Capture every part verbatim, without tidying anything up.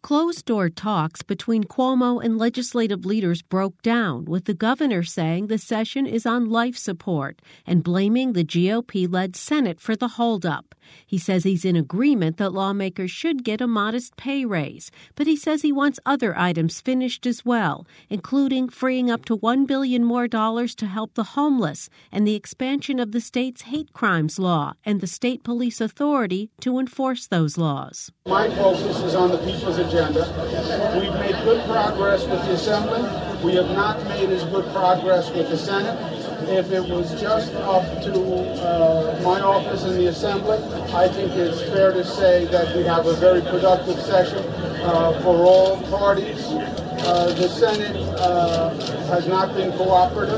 Closed-door talks between Cuomo and legislative leaders broke down, with the governor saying the session is on life support and blaming the G O P-led Senate for the holdup. He says he's in agreement that lawmakers should get a modest pay raise, but he says he wants other items finished as well, including freeing up to one billion dollars more dollars to help the homeless and the expansion of the state's hate crimes law and the state police authority to enforce those laws. My focus is on the people's agenda. We've made good progress with the Assembly. We have not made as good progress with the Senate. If it was just up to uh, my office in the Assembly, I think it's fair to say that we have a very productive session uh, for all parties. Uh, the Senate uh, has not been cooperative,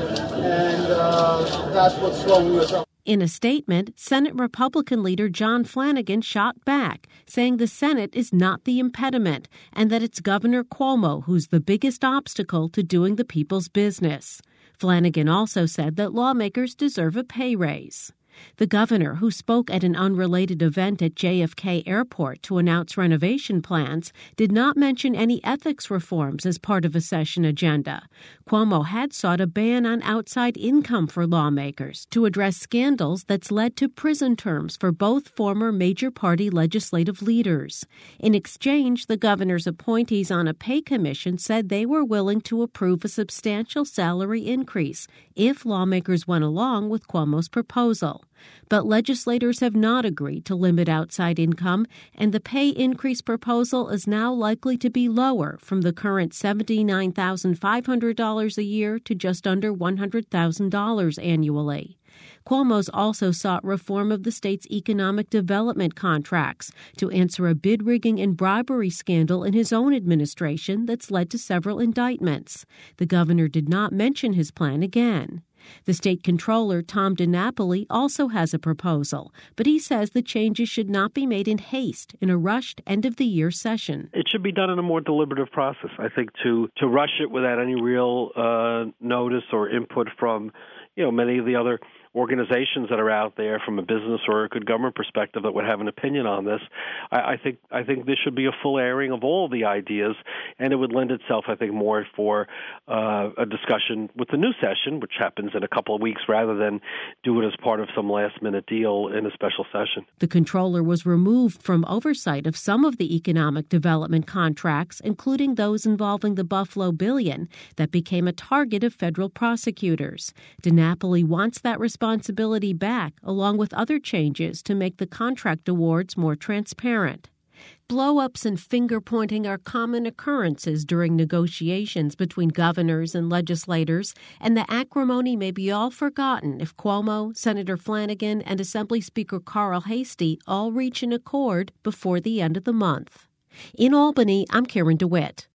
and uh, that's what's slowing us up. In a statement, Senate Republican leader John Flanagan shot back, saying the Senate is not the impediment and that it's Governor Cuomo who's the biggest obstacle to doing the people's business. Flanagan also said that lawmakers deserve a pay raise. The governor, who spoke at an unrelated event at J F K Airport to announce renovation plans, did not mention any ethics reforms as part of a session agenda. Cuomo had sought a ban on outside income for lawmakers to address scandals that's led to prison terms for both former major party legislative leaders. In exchange, the governor's appointees on a pay commission said they were willing to approve a substantial salary increase if lawmakers went along with Cuomo's proposal. But legislators have not agreed to limit outside income, and the pay increase proposal is now likely to be lower from the current seventy-nine thousand five hundred dollars a year to just under one hundred thousand dollars annually. Cuomo's also sought reform of the state's economic development contracts to answer a bid rigging and bribery scandal in his own administration that's led to several indictments. The governor did not mention his plan again. The state comptroller, Tom DiNapoli, also has a proposal, but he says the changes should not be made in haste in a rushed end-of-the-year session. It should be done in a more deliberative process. I think to, to rush it without any real uh, notice or input from, you know, many of the other organizations that are out there from a business or a good government perspective that would have an opinion on this. I, I think I think this should be a full airing of all the ideas, and it would lend itself, I think, more for uh, a discussion with the new session, which happens in a couple of weeks, rather than do it as part of some last-minute deal in a special session. The comptroller was removed from oversight of some of the economic development contracts, including those involving the Buffalo Billion, that became a target of federal prosecutors. DiNapoli wants that responsibility responsibility back, along with other changes to make the contract awards more transparent. Blow-ups and finger-pointing are common occurrences during negotiations between governors and legislators, and the acrimony may be all forgotten if Cuomo, Senator Flanagan, and Assembly Speaker Carl Heastie all reach an accord before the end of the month. In Albany, I'm Karen DeWitt.